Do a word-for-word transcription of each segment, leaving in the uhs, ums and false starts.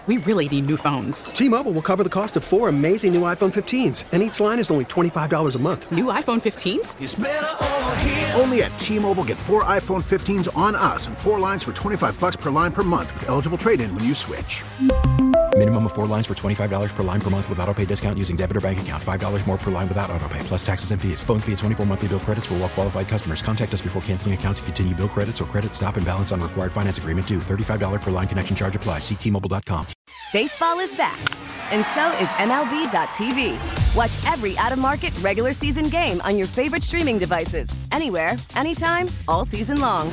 we really need new phones. T-Mobile will cover the cost of four amazing new iPhone fifteens, and each line is only twenty-five dollars a month. New iPhone fifteens? It's better over here. Only at T-Mobile, get four iPhone fifteens on us and four lines for twenty-five dollars per line per month with eligible trade-in when you switch. Minimum of four lines for twenty-five dollars per line per month with autopay discount using debit or bank account. five dollars more per line without autopay, plus taxes and fees. Phone fee at twenty-four monthly bill credits for well-qualified customers. Contact us before canceling account to continue bill credits or credit stop and balance on required finance agreement due. thirty-five dollars per line connection charge applies. See T Mobile dot com. Baseball is back, and so is M L B dot T V. Watch every out-of-market regular season game on your favorite streaming devices. Anywhere, anytime, all season long.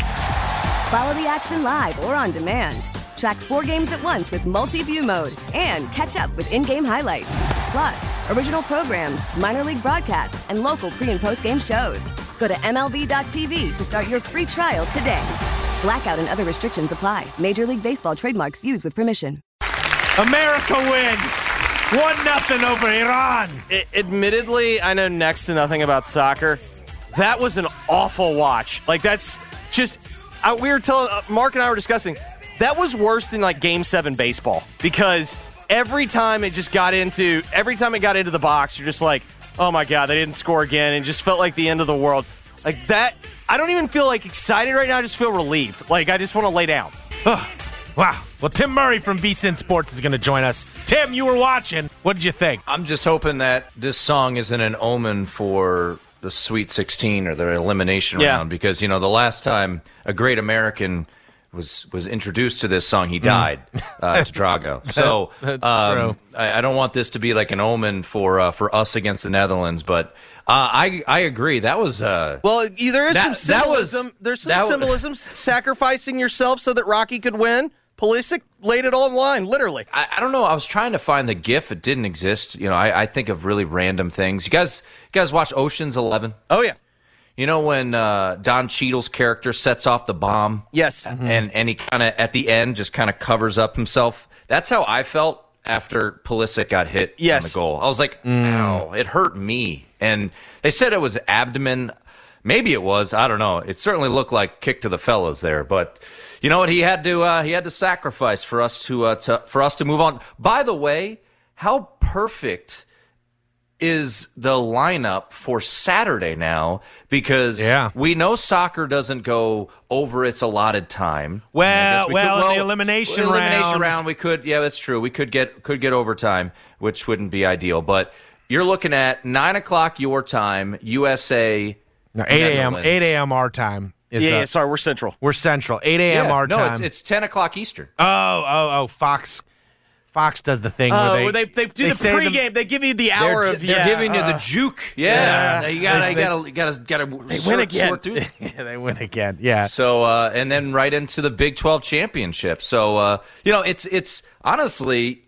Follow the action live or on demand. Track four games at once with multi-view mode and catch up with in-game highlights. Plus, original programs, minor league broadcasts, and local pre- and post-game shows. Go to M L B dot T V to start your free trial today. Blackout and other restrictions apply. Major League Baseball trademarks used with permission. America wins. one nothing over Iran. It, admittedly, I know next to nothing about soccer. That was an awful watch. Like, that's just... I, we were telling... Uh, Mark and I were discussing... That was worse than, like, Game seven baseball. Because every time it just got into... Every time it got into the box, you're just like, oh, my God, they didn't score again. It just felt like the end of the world. Like, that... I don't even feel, like, excited right now. I just feel relieved. Like, I just want to lay down. Wow. Well, Tim Murray from V S I N Sports is going to join us. Tim, you were watching. What did you think? I'm just hoping that this song isn't an omen for the Sweet sixteen or the elimination Yeah. round, because, you know, the last time a great American was was introduced to this song, he died uh, to Drago. So That's um, true. I, I don't want this to be like an omen for uh, for us against the Netherlands, but uh, I I agree. That was uh, Well, you- there is That- some that was- symbolism. There's some that was- symbolism. s- Sacrificing yourself so that Rocky could win. Pulisic laid it all in line, literally. I, I don't know. I was trying to find the GIF. It didn't exist. You know, I, I think of really random things. You guys, you guys watch Ocean's Eleven? Oh, yeah. You know when uh, Don Cheadle's character sets off the bomb? Yes. And and he kind of, at the end, just kind of covers up himself. That's how I felt after Pulisic got hit Yes. on the goal. I was like, ow, it hurt me. And they said it was abdomen. Maybe it was. I don't know. It certainly looked like kick to the fellas there. But you know what? He had to. Uh, he had to sacrifice for us to, uh, to for us to move on. By the way, how perfect is the lineup for Saturday now? Because Yeah. we know soccer doesn't go over its allotted time. Well, I guess we well, could- in the elimination elimination round. round, we could. Yeah, that's true. We could get could get overtime, which wouldn't be ideal. But you're looking at nine o'clock your time, U S A. No, eight a.m. Netherlands. eight a.m. our time. Is, Yeah, uh, yeah, sorry, we're central. We're central. eight a.m. Yeah, our no, time. it's it's ten o'clock Eastern. oh, oh, oh, Fox. Fox does the thing Oh, where they where they, they do they the say pregame. the- they give you the hour They're, of they're yeah, giving you uh, the juke. Yeah, yeah. you gotta, They- you gotta, you gotta, gotta, gotta. They sort, win again. sort through. yeah, they win again. Yeah. So, uh, and then right into the Big twelve championship. So, uh, you know, it's it's honestly,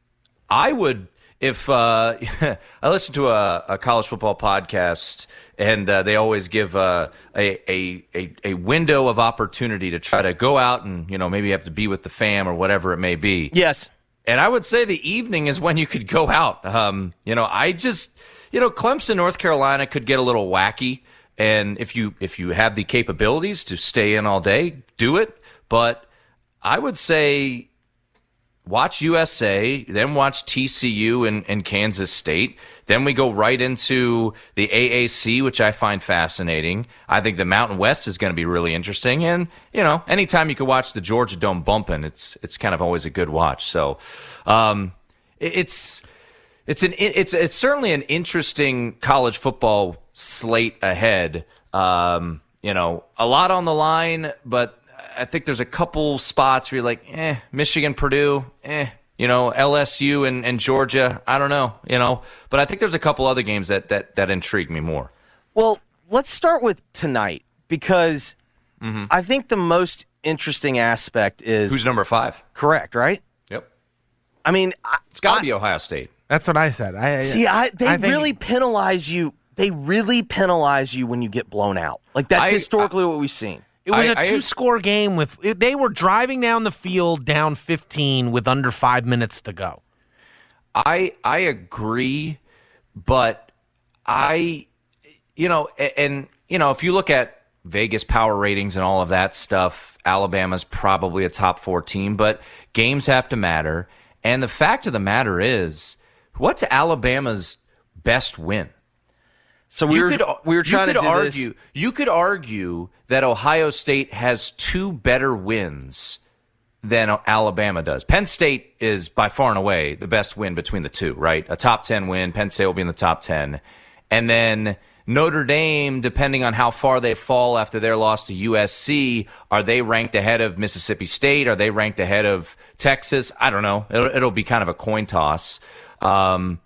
I would if uh, I listen to a, a college football podcast, and uh, they always give uh, a, a a a window of opportunity to try to go out and, you know, maybe have to be with the fam or whatever it may be. Yes. And I would say the evening is when you could go out. Um, you know, I just, you know, Clemson, North Carolina could get a little wacky. And if you if you have the capabilities to stay in all day, do it. But I would say watch U S A, then watch T C U and, and Kansas State. Then we go right into the A A C, which I find fascinating. I think the Mountain West is going to be really interesting. And, you know, anytime you can watch the Georgia Dome bumping, it's it's kind of always a good watch. So um, it, it's it's an it's it's certainly an interesting college football slate ahead. Um, you know, a lot on the line, but I think there's a couple spots where you're like, eh, Michigan, Purdue, eh, you know, L S U and, and Georgia, I don't know, you know. But I think there's a couple other games that, that, that intrigue me more. Well, let's start with tonight, because Mm-hmm. I think the most interesting aspect is... Who's number five? Correct, right? Yep. I mean... I, It's got to I- be Ohio State. That's what I said. I, See, I, they I think- really penalize you. They really penalize you when you get blown out. Like, that's I- historically what we've seen. It was I- a I- two-score game with. They were driving down the field down fifteen with under five minutes to go. I I agree, but I, you know, and, and you know, if you look at Vegas power ratings and all of that stuff, Alabama's probably a top four team, but games have to matter. And the fact of the matter is, what's Alabama's best win? So we you were could, we were trying you could to do argue. this. You could argue that Ohio State has two better wins than Alabama does. Penn State is by far and away the best win between the two, right? A top ten win. Penn State will be in the top ten. And then Notre Dame, depending on how far they fall after their loss to U S C, are they ranked ahead of Mississippi State? Are they ranked ahead of Texas? I don't know. It'll, it'll be kind of a coin toss. Um,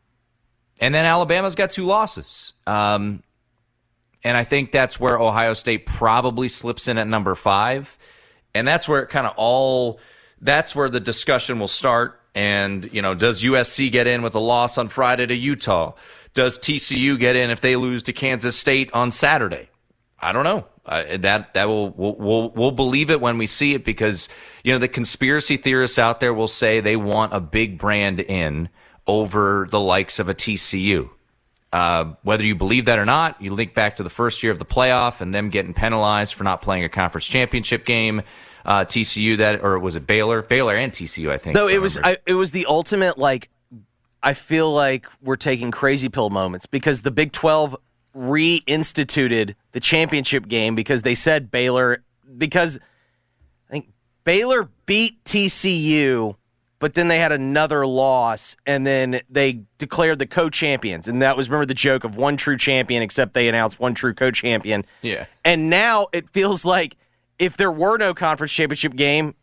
and then Alabama's got two losses. Um, and I think that's where Ohio State probably slips in at number five. And that's where it kind of all, that's where the discussion will start. And, you know, does U S C get in with a loss on Friday to Utah? Does T C U get in if they lose to Kansas State on Saturday? I don't know. Uh, that that will we'll, we'll we'll believe it when we see it, because you know the conspiracy theorists out there will say they want a big brand in over the likes of a T C U. Uh, whether you believe that or not, you link back to the first year of the playoff and them getting penalized for not playing a conference championship game. Uh, T C U that, or was it Baylor? Baylor and T C U, I think. No, it was I, it was the ultimate, like, I feel like we're taking crazy pill moments because the Big twelve reinstituted the championship game because they said Baylor, because I think Baylor beat T C U, but then they had another loss, and then they declared the co-champions. And that was, remember the joke of one true champion, except they announced one true co-champion. Yeah. And now it feels like if there were no conference championship game,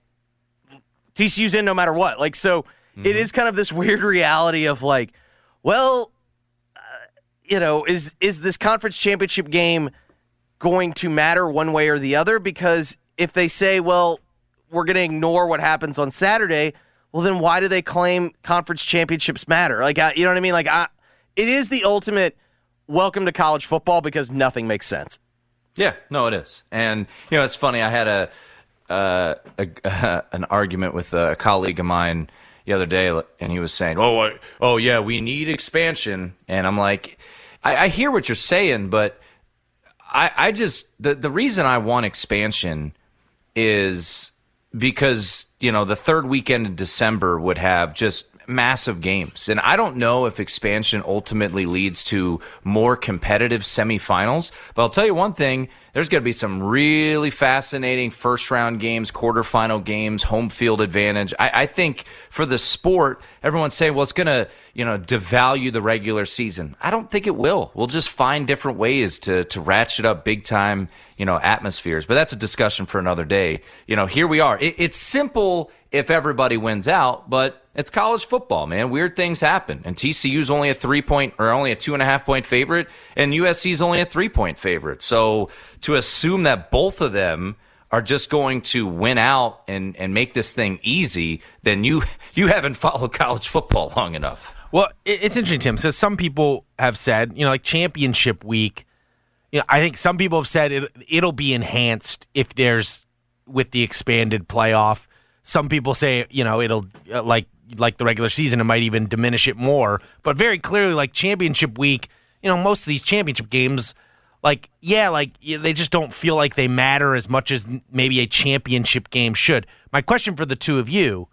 T C U's in no matter what. Like, so mm-hmm. It is kind of this weird reality of like, well, uh, you know, is is this conference championship game going to matter one way or the other? Because if they say, well, we're going to ignore what happens on Saturday, well, then why do they claim conference championships matter? Like, I, you know what I mean? Like, I, it is the ultimate welcome to college football because nothing makes sense. Yeah, no, it is. And, you know, it's funny. I had a, uh, a uh, an argument with a colleague of mine the other day, and he was saying, oh, I, oh yeah, we need expansion. And I'm like, I, I hear what you're saying, but I, I just, the, the reason I want expansion is because, you know, the third weekend in December would have just massive games. And I don't know if expansion ultimately leads to more competitive semifinals, but I'll tell you one thing, there's going to be some really fascinating first round games, quarterfinal games, home field advantage. I, I think for the sport, everyone's saying, well, it's going to, you know, devalue the regular season. I don't think it will. We'll just find different ways to, to ratchet up big time, you know, atmospheres. But that's a discussion for another day. You know, here we are. It, it's simple if everybody wins out, but it's college football, man. Weird things happen. And T C U's only a three-point or only a two-and-a-half-point favorite, and U S C's only a three-point favorite. So to assume that both of them are just going to win out and, and make this thing easy, then you you haven't followed college football long enough. Well, it's interesting, Tim, because some people have said, you know, like championship week, you know, I think some people have said it, it'll be enhanced if there's, with the expanded playoff. Some people say, you know, it'll, uh, like like the regular season, it might even diminish it more. But very clearly, like championship week, you know, most of these championship games, like, yeah, like they just don't feel like they matter as much as maybe a championship game should. My question for the two of you,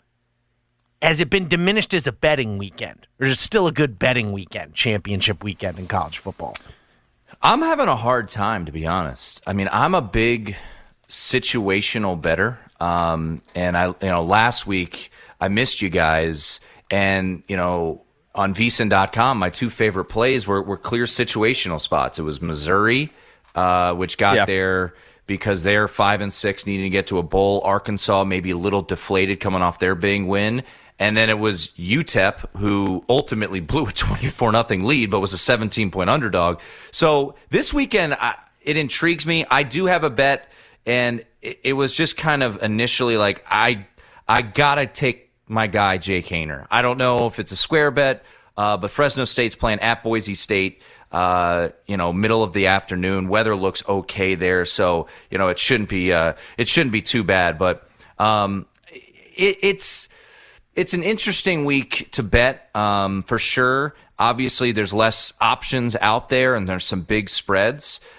has it been diminished as a betting weekend? Or is it still a good betting weekend, championship weekend in college football? I'm having a hard time, to be honest. I mean, I'm a big situational bettor. Um, and I, you know, last week I missed you guys, and, you know, on V S I N dot com, my two favorite plays were, were clear situational spots. It was Missouri, uh, which got yeah. there because they're five and six, needing to get to a bowl. Arkansas, maybe a little deflated coming off their big win. And then it was U T E P, who ultimately blew a twenty-four nothing lead, but was a seventeen-point underdog. So this weekend, I, it intrigues me. I do have a bet, and it, it was just kind of initially like, I I got to take my guy, Jake Haener. I don't know if it's a square bet, uh, but Fresno State's playing at Boise State, uh, you know, middle of the afternoon. Weather looks okay there, so, you know, it shouldn't be uh, it shouldn't be too bad. But um, it, it's... It's an interesting week to bet, um, for sure. Obviously, there's less options out there, and there's some big spreads.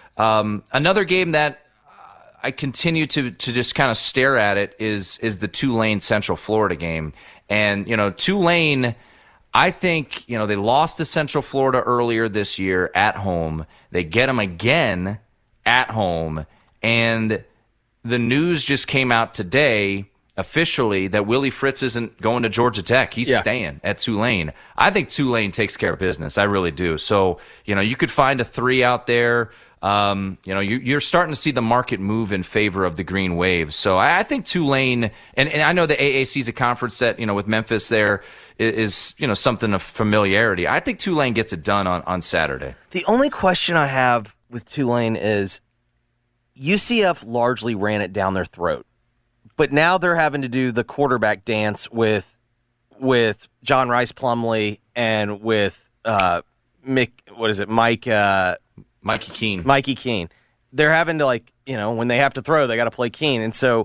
Um, another game that I continue to to just kind of stare at it is is the Tulane Central Florida game. And, you know, Tulane, I think, you know, they lost to Central Florida earlier this year at home. They get them again at home. And the news just came out today officially that Willie Fritz isn't going to Georgia Tech. He's yeah. staying at Tulane. I think Tulane takes care of business. I really do. So, you know, you could find a three out there. Um, you know, you, you're starting to see the market move in favor of the Green Wave. So I, I think Tulane, and, and I know the A A C is a conference that, you know, with Memphis there is, is, you know, something of familiarity. I think Tulane gets it done on, on Saturday. The only question I have with Tulane is U C F largely ran it down their throat. But now they're having to do the quarterback dance with with John Rice Plumlee and with uh, Mick, what is it, Mike... Uh, Mikey Keene. Mikey Keene. They're having to, like, you know, when they have to throw, they got to play Keene. And so,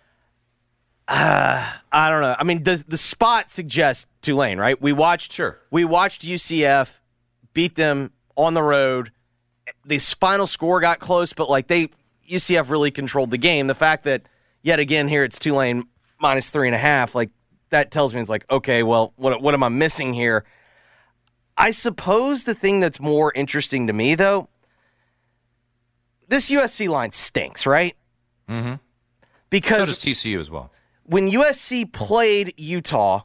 uh, I don't know. I mean, the, the spot suggests Tulane, right? We watched, sure. We watched U C F beat them on the road. The final score got close, but, like, they U C F really controlled the game. The fact that, yet again, here it's Tulane minus three and a half, like, that tells me it's like, okay, well, what what am I missing here? I suppose the thing that's more interesting to me, though, this U S C line stinks, right? Mm-hmm. Because so does T C U as well. When U S C played Utah,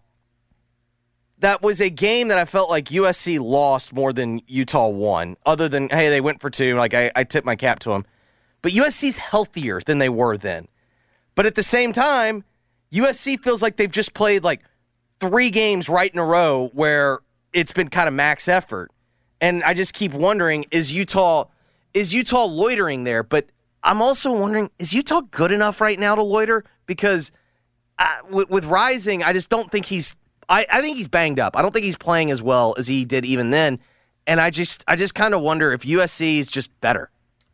that was a game that I felt like U S C lost more than Utah won. Other than, hey, they went for two. Like, I, I tip my cap to them. But U S C's healthier than they were then. But at the same time, U S C feels like they've just played, like, three games right in a row where it's been kind of max effort. And I just keep wondering, is Utah... Is Utah loitering there? But I'm also wondering, is Utah good enough right now to loiter? Because uh, with, with Rising, I just don't think he's I, I think he's banged up. I don't think he's playing as well as he did even then. And I just I just kind of wonder if U S C is just better.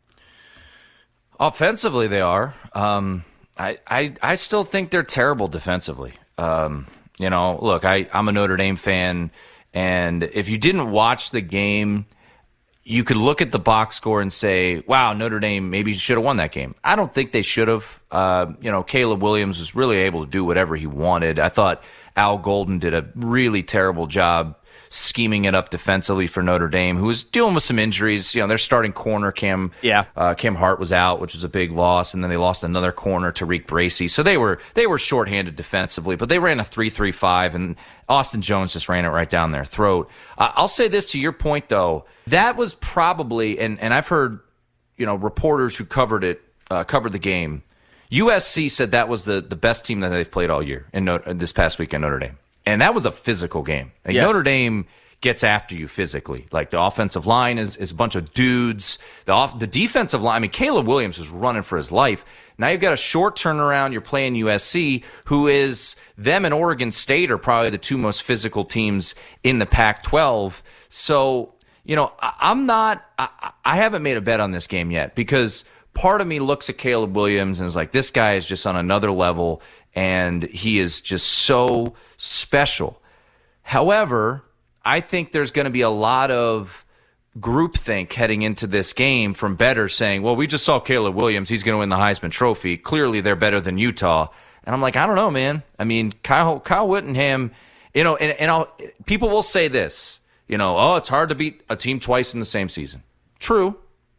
Offensively, they are. Um, I, I I still think they're terrible defensively. Um, you know, look, I, I'm a Notre Dame fan, and if you didn't watch the game, you could look at the box score and say, wow, Notre Dame maybe should have won that game. I don't think they should have. Uh, you know, Caleb Williams was really able to do whatever he wanted. I thought Al Golden did a really terrible job scheming it up defensively for Notre Dame, who was dealing with some injuries. You know, their starting corner, Cam yeah. uh, Cam Hart, was out, which was a big loss, and then they lost another corner, Tariq Bracy. So they were they were shorthanded defensively, but they ran a three three five, and Austin Jones just ran it right down their throat. Uh, I'll say this to your point, though. That was probably, and, and I've heard, you know, reporters who covered it, uh, covered the game. U S C said that was the, the best team that they've played all year in, Notre, in this past week in Notre Dame. And that was a physical game. Like, yes. Notre Dame gets after you physically. Like, the offensive line is, is a bunch of dudes. The off, the defensive line, I mean, Caleb Williams was running for his life. Now you've got a short turnaround. You're playing U S C, who is, them and Oregon State are probably the two most physical teams in the Pac twelve. So, you know, I, I'm not, I, I haven't made a bet on this game yet, because part of me looks at Caleb Williams and is like, this guy is just on another level, and he is just so special. However, I think there's going to be a lot of groupthink heading into this game from bettors saying, well, we just saw Caleb Williams. He's going to win the Heisman Trophy. Clearly, they're better than Utah. And I'm like, I don't know, man. I mean, Kyle Kyle Whittingham, you know, and, and I'll, people will say this, you know, oh, it's hard to beat a team twice in the same season. True.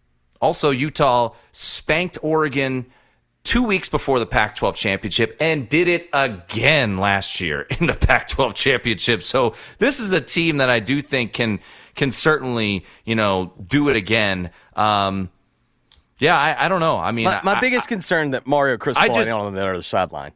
Also, Utah spanked Oregon two weeks before the Pac twelve championship and did it again last year in the Pac twelve championship. So this is a team that I do think can can certainly, you know, do it again. Um, yeah, I, I don't know. I mean, my, my I, biggest I, concern that Mario Cristobal on the other sideline.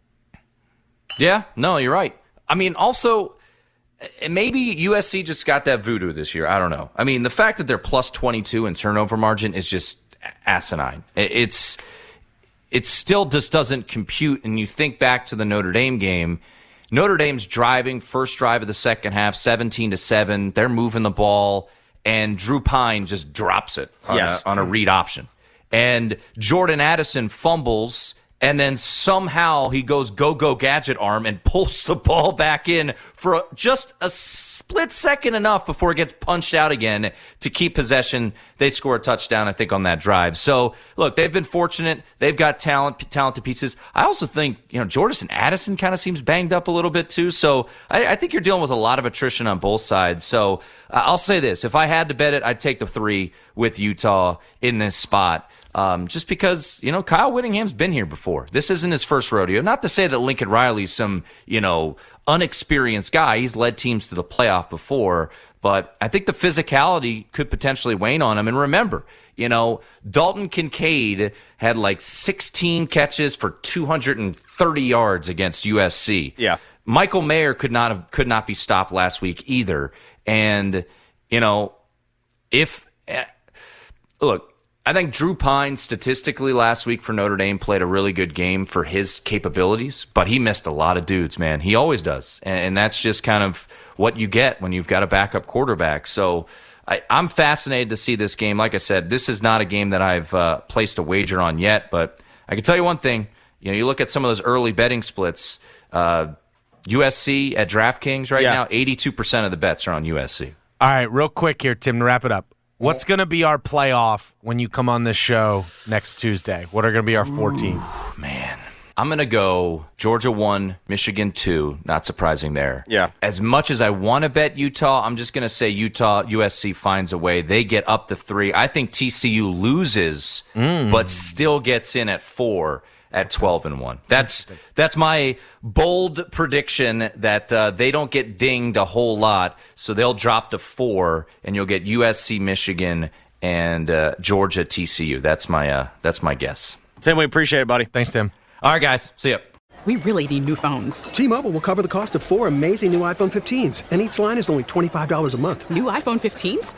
Yeah, no, you're right. I mean, also, maybe U S C just got that voodoo this year. I don't know. I mean, the fact that they're plus twenty-two in turnover margin is just asinine. It's it still just doesn't compute. And you think back to the Notre Dame game. Notre Dame's driving first drive of the second half, seventeen to seven. They're moving the ball, and Drew Pine just drops it on, yes. a, on a read option. And Jordan Addison fumbles, and then somehow he goes go-go gadget arm and pulls the ball back in for just a split second enough before it gets punched out again to keep possession. They score a touchdown, I think, on that drive. So, look, they've been fortunate. They've got talent, talented pieces. I also think, you know, Jordison Addison kind of seems banged up a little bit too. So I, I think you're dealing with a lot of attrition on both sides. So uh, I'll say this. If I had to bet it, I'd take the three with Utah in this spot. Um, just because, you know, Kyle Whittingham's been here before. This isn't his first rodeo. Not to say that Lincoln Riley's some, you know, unexperienced guy. He's led teams to the playoff before. But I think the physicality could potentially wane on him. And remember, you know, Dalton Kincaid had like sixteen catches for two hundred thirty yards against U S C. Yeah. Michael Mayer could not have, could not be stopped last week either. And, you know, if, uh, look, I think Drew Pine statistically last week for Notre Dame played a really good game for his capabilities, but he missed a lot of dudes, man. He always does. And that's just kind of what you get when you've got a backup quarterback. So I, I'm fascinated to see this game. Like I said, this is not a game that I've uh, placed a wager on yet, but I can tell you one thing. You know, you look at some of those early betting splits, uh, U S C at DraftKings right Yeah. now, eighty-two percent of the bets are on U S C. All right, real quick here, Tim, to wrap it up. What's going to be our playoff when you come on this show next Tuesday? What are going to be our four teams? Man, I'm going to go Georgia one, Michigan two. Not surprising there. Yeah. As much as I want to bet Utah, I'm just going to say Utah, U S C finds a way. They get up to three. I think T C U loses, mm. but still gets in at four at twelve and one. That's that's my bold prediction that uh, they don't get dinged a whole lot, so they'll drop to four, and you'll get U S C, Michigan, and uh, Georgia, T C U. That's my uh, that's my guess. Tim, we appreciate it, buddy. Thanks, Tim. All right, guys. See ya. We really need new phones. T-Mobile will cover the cost of four amazing new iPhone fifteens, and each line is only twenty-five dollars a month. New iPhone fifteens?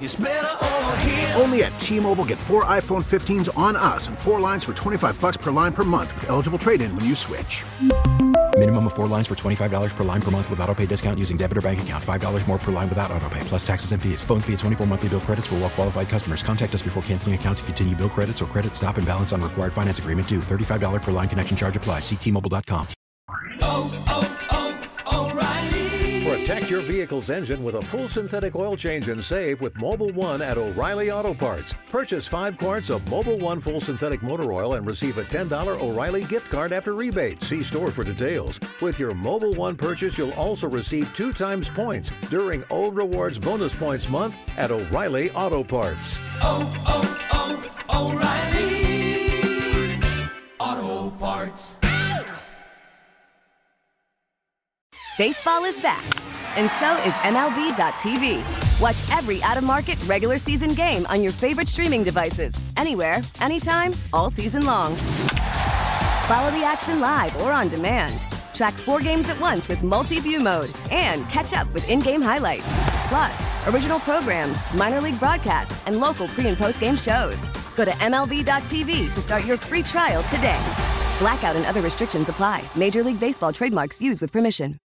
Only at T-Mobile, get four iPhone fifteens on us and four lines for twenty-five bucks per line per month with eligible trade-in when you switch. Minimum of four lines for twenty-five dollars per line per month with autopay discount using debit or bank account. five dollars more per line without autopay, plus taxes and fees. Phone fee at twenty-four monthly bill credits for well-qualified customers. Contact us before canceling account to continue bill credits or credit stop and balance on required finance agreement due. thirty-five dollars per line connection charge applies. See T Mobile dot com. Protect your vehicle's engine with a full synthetic oil change and save with Mobil one at O'Reilly Auto Parts. Purchase five quarts of Mobil one full synthetic motor oil and receive a ten dollars O'Reilly gift card after rebate. See store for details. With your Mobil one purchase, you'll also receive two times points during O Rewards Bonus Points Month at O'Reilly Auto Parts. Oh, oh, oh, O'Reilly Auto Parts. Baseball is back, and so is M L B dot T V. Watch every out-of-market regular season game on your favorite streaming devices, anywhere, anytime, all season long. Follow the action live or on demand. Track four games at once with multi-view mode and catch up with in-game highlights. Plus, original programs, minor league broadcasts, and local pre- and post-game shows. Go to M L B dot T V to start your free trial today. Blackout and other restrictions apply. Major League Baseball trademarks used with permission.